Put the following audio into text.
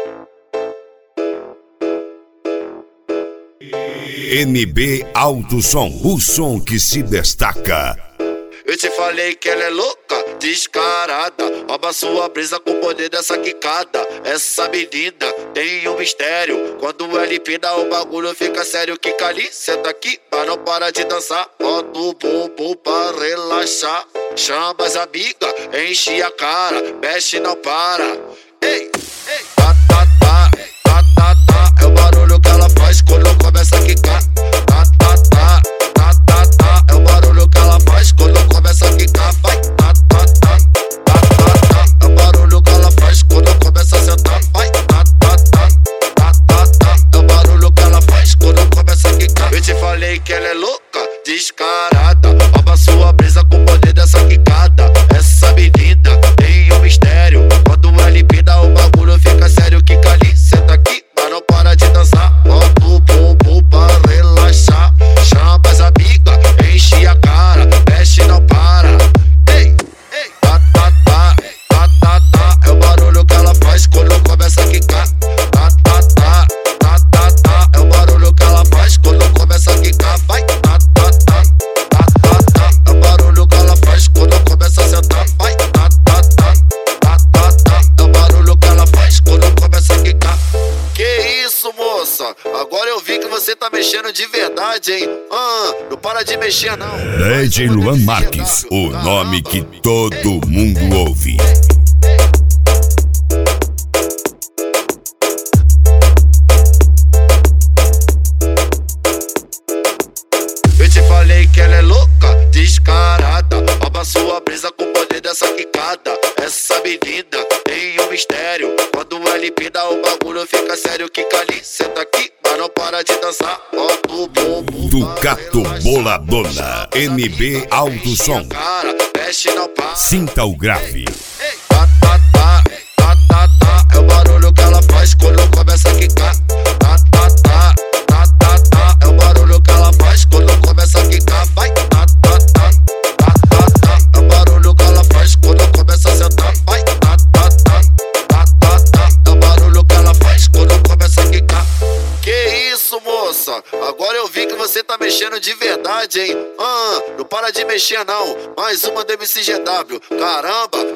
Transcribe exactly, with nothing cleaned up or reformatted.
N B Alto Som, o som que se destaca. Eu te falei que ela é louca, descarada, rouba sua brisa com o poder dessa quicada. Essa menina tem um mistério, quando ela empina o bagulho fica sério. Quica ali, senta aqui, mas não para de dançar. Bota o bumbum pra relaxar. Chama as amigas, enche a cara, mexe não para. Ei, ei, tá, tá, tá, tá, tá, tá. É o barulho que ela faz quando começa a quicar. Tá, tá, tá, tá, tá, tá. É o barulho que ela faz quando começa a quicar. Vai, tá, tá, tá, tá, tá, tá. É o barulho que ela faz quando começa a sentar. Vai, tá, tá, tá, tá, tá, tá. É o barulho que ela faz quando começa a quicar. Eu te falei que ela é louca, descarada, rouba sua brisa com o poder dessa quicada. Essa menina tem um mistério, quando ela empina o bagulho fica sério. Quica ali, senta aqui, mas não para de dançar. Bota o bumbum pra relaxar. Chama as amigas, enche a cara, mexe não para. Ei, ei, tá, tá, tá, tá, tá, tá. É o barulho que ela faz quando começa a quicar. Tá, tá, tá, tá, tá, tá. É o barulho que ela faz quando começa a quicar. Vai, tá, tá, tá, tá, tá, tá. É o barulho que ela faz quando começa a sentar. Vai, tá, tá, tá, tá, tá, tá. É o barulho que ela faz quando começa a quicar. Que isso, moça? Agora eu vi que você tá mexendo de verdade, hein? Ah, não para de mexer, não. D J Luan Marques, o nome que todo mundo ouve. Eu te falei que ela é louca, descarada, rouba sua brisa com o poder dessa quicada. Essa menina tem um mistério, quando ela empina o bagulho fica sério. Quica ali, senta aqui, mas não para de dançar. Bota o bumbum Ducato Boladona, N B Alto Som. cara, mexe não para. Sinta o grave. Ei, tá, tá, tá, tá, tá, tá. É o barulho que ela faz quando começa a quicar. Tá, tá, tá, tá, tá, tá. É o barulho que ela faz quando começa a quicar. Vai, tá, tá, tá, tá, tá, tá. É o barulho que ela faz quando começa a sentar. Vai, tá, tá, tá, tá, tá, tá. É o barulho que ela faz quando começa a quicar. Que isso, moça? Agora eu vi que você tá mexendo de verdade, hein? Ah, não para de mexer não. Mais uma do M C G W. Caramba,